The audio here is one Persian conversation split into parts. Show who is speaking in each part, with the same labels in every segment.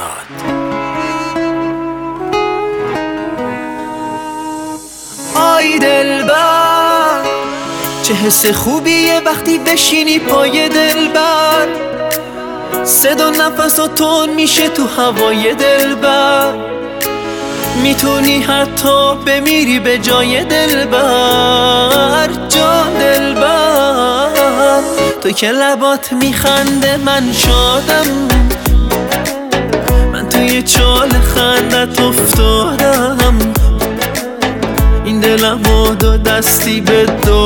Speaker 1: آی دلبر، چه حس خوبیه وقتی بشینی پای دلبر. صدا نفس و تون میشه تو هوای دلبر. میتونی حتی بمیری به جای دلبر. جان دلبر، تو که لبات میخنده من شادم. من توی چال خندت افتادم. این دلم و دو دستی به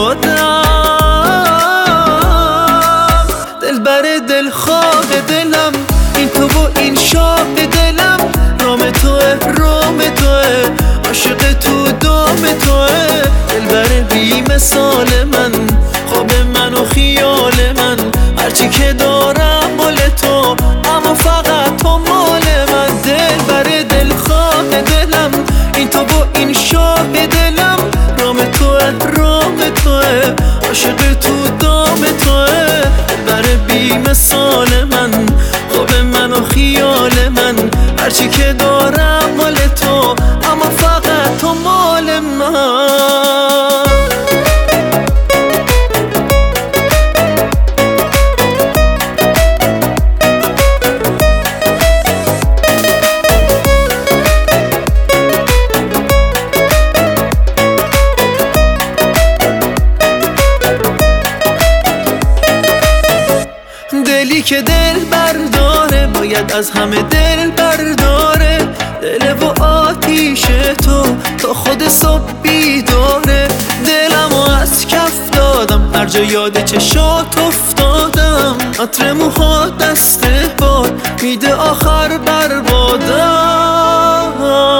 Speaker 1: دادم. دلبر دلخواه دلم، این تو و این شاه دلم. رام توه رام توه، عاشق تو دام توه. دلبر بی مثال من، خواب من و خیال من. هرچی که دارم مال تو، اما فقط تو مال من. دلبر دلخواه دلم، این تو و این شاه دلم. رام توه رام توه، عاشق تو دام توه. دلبر بی مثال من، خواب من و خیال من. هرچی که دارم مال تو، اما فقط تو مال من. دلی که دل برداره باید از همه دل برداره. دل و آتیش تو خود صبح بیداره. دلمو از کف دادم، هر جا یاد چشات افتادم. عطر موها دست باد میده آخر بربادم.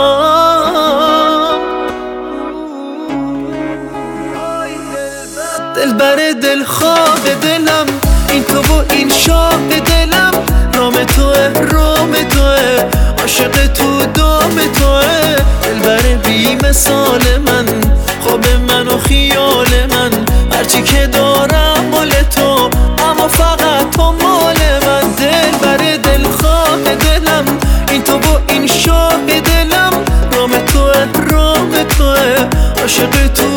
Speaker 1: دلبر دلخواه دلم، این تو و این شاه دلم. رام توه رام توه، عاشق تو دام توه. دلبر بی مثال من، خواب من و خیال من. هرچی که دارم مال تو، اما فقط تو مال من. دلبر دلخواه دلم، این تو و این شاه دلم. رام توه رام توه، عاشق تو